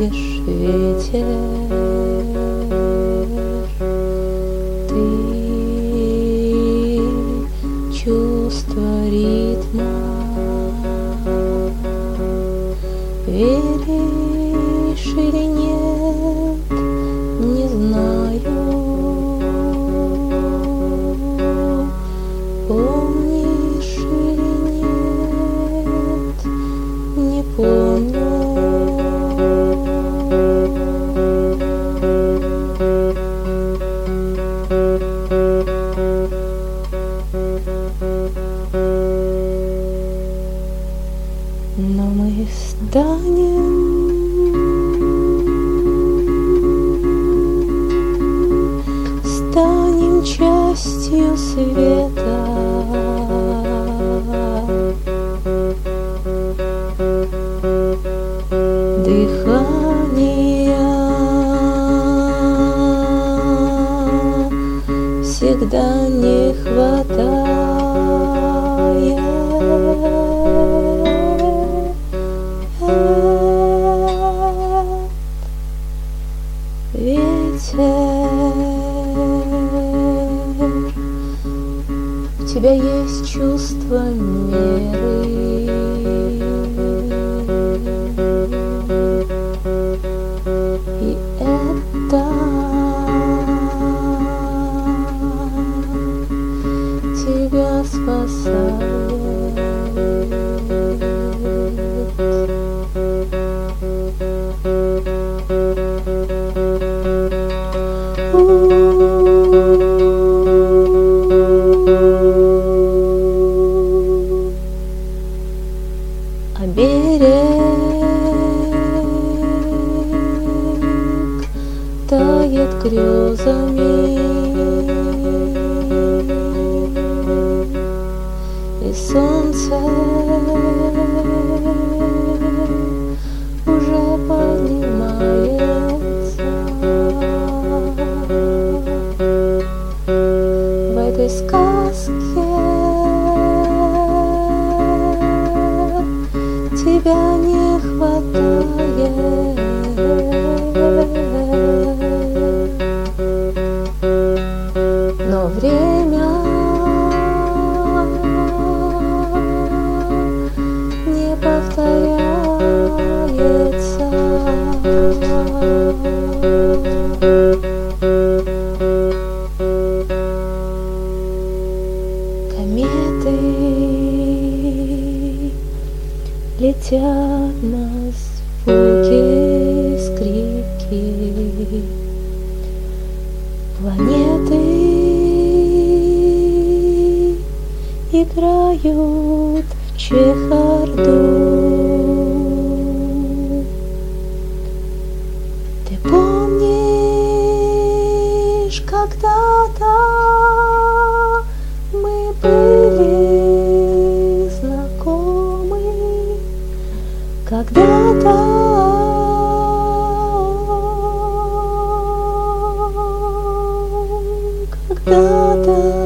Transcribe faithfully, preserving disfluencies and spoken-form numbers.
лишь ветер, ты чувство ритма, веришь или нет, не знаю, помнишь или нет, не помню. Но мы станем станем частью света, дыхания всегда не хватает. Ветер, у тебя есть чувство меры, и это тебя спасает. А берег тает грезами, и солнце уже поднимается. В этой сказке тебя не хватает, но время не повторяется. Кометы летят на звуки скрипки, планеты играют в чехарду. Ты помнишь, когда-то мы были знакомы, когда-то когда-то